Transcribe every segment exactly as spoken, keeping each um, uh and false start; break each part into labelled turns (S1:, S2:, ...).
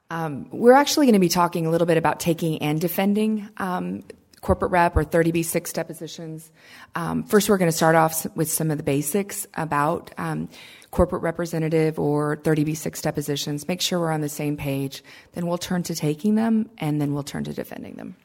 S1: Um, we're actually going to be talking a little bit about taking and defending um, corporate rep or thirty B six depositions. Um, first, we're going to start off with some of the basics about um, corporate representative or thirty B six depositions. Make sure we're on the same page. Then we'll turn to taking them, and then we'll turn to defending them.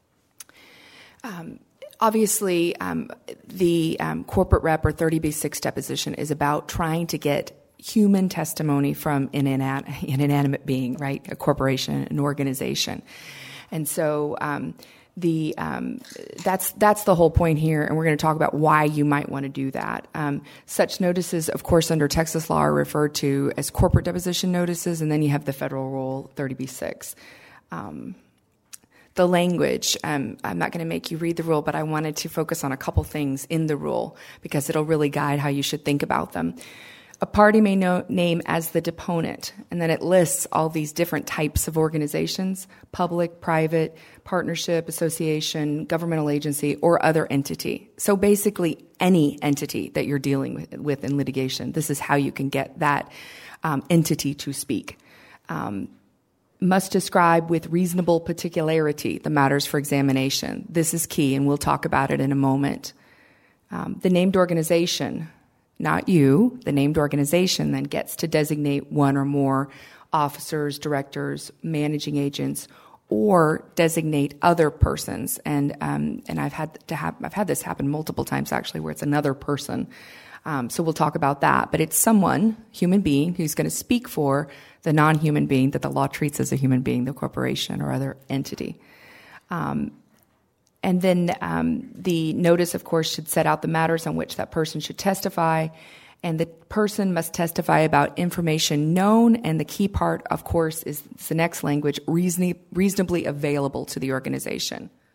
S1: Um, obviously, um, the um, corporate rep or thirty B six deposition is about trying to get human testimony from an, inan- an inanimate being, right? A corporation, an organization. And so um, the um, that's that's the whole point here, and we're going to talk about why you might want to do that. Um, such notices, of course, under Texas law are referred to as corporate deposition notices, and then you have the federal rule thirty B six. Um, the language, um, I'm not going to make you read the rule, but I wanted to focus on a couple things in the rule because it'll really guide how you should think about them. A party may know, name as the deponent, and then it lists all these different types of organizations: public, private, partnership, association, governmental agency, or other entity. So basically any entity that you're dealing with, with in litigation, this is how you can get that um, entity to speak. Um, must describe with reasonable particularity the matters for examination. This is key, and we'll talk about it in a moment. Um, the named organization, not you, the named organization then gets to designate one or more officers, directors, managing agents, or designate other persons. And um, and I've had to have I've had this happen multiple times actually, where it's another person. Um, so we'll talk about that. But it's someone, human being, who's going to speak for the non-human being that the law treats as a human being, the corporation or other entity. Um, And then um, the notice, of course, should set out the matters on which that person should testify, and the person must testify about information known, and the key part, of course, is the next language, reason- reasonably available to the organization.